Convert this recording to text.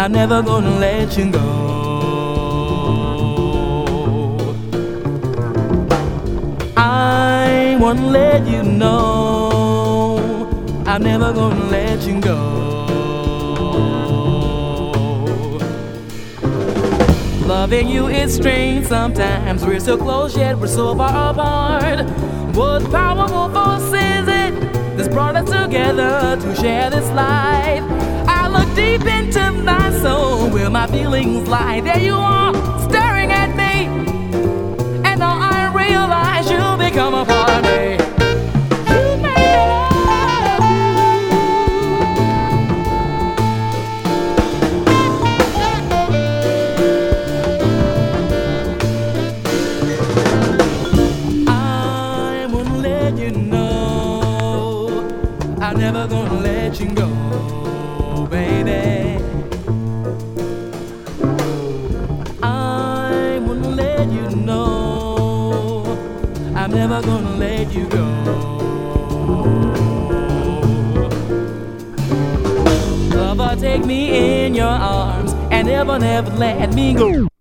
I'm never gonna let you go. I wanna let you know I'm never gonna let you go. Loving you is strange sometimes. We're so close yet we're so far apart. What powerful force is it that's brought us together to share this life? I look deep into my soul where my feelings lie. There you are, staring at me, and now I realize you become a part of me. You made it I won't let you know I'm never gonna let you go, baby. I won't let you know I'm never gonna let you go. Lover, take me in your arms and never, never let me go.